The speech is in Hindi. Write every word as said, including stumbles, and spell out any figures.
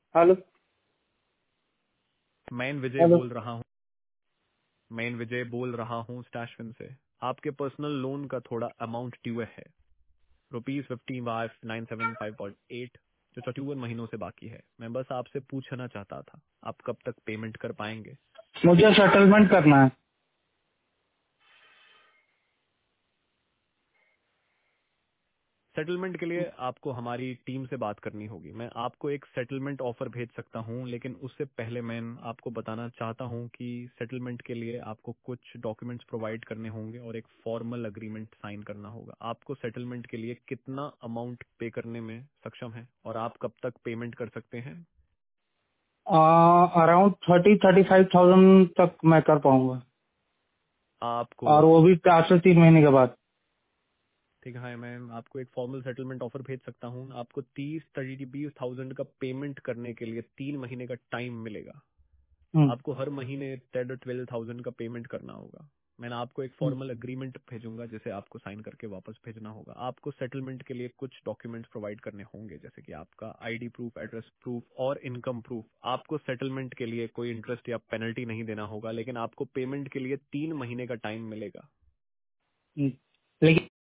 हेलो। मैं विजय हेलो। बोल रहा हूँ मैं विजय बोल रहा हूँ स्टैशविन से। आपके पर्सनल लोन का थोड़ा अमाउंट ड्यू है, rupees fifty five nine seven five point eight, जो चौवन महीनों से बाकी है। मैं बस आपसे पूछना चाहता था, आप कब तक पेमेंट कर पाएंगे? मुझे सेटलमेंट करना है। सेटलमेंट के लिए आपको हमारी टीम से बात करनी होगी। मैं आपको एक सेटलमेंट ऑफर भेज सकता हूं, लेकिन उससे पहले मैं आपको बताना चाहता हूं कि सेटलमेंट के लिए आपको कुछ डॉक्यूमेंट्स प्रोवाइड करने होंगे और एक फॉर्मल अग्रीमेंट साइन करना होगा। आपको सेटलमेंट के लिए कितना अमाउंट पे करने में सक्षम है और आप कब तक पेमेंट कर सकते हैं? Around thirty thirty five thousand तक मैं कर पाऊंगा, आपको और वो भी चार से तीन महीने के बाद। ठीक है, मैं आपको एक फॉर्मल सेटलमेंट ऑफर भेज सकता हूँ। आपको तीस थर्टी थाउजेंड का पेमेंट करने के लिए तीन महीने का टाइम मिलेगा। हम्म, आपको हर महीने टेन ट्वेल्व थाउजेंड का पेमेंट करना होगा। मैंने आपको एक हम्म। फॉर्मल अग्रीमेंट भेजूंगा, जिसे आपको साइन करके वापस भेजना होगा। आपको सेटलमेंट के लिए कुछ डॉक्यूमेंट्स प्रोवाइड करने होंगे, जैसे कि आपका आईडी प्रूफ, एड्रेस प्रूफ और इनकम प्रूफ। आपको सेटलमेंट के लिए कोई इंटरेस्ट या पेनल्टी नहीं देना होगा, लेकिन आपको पेमेंट के लिए तीन महीने का टाइम मिलेगा।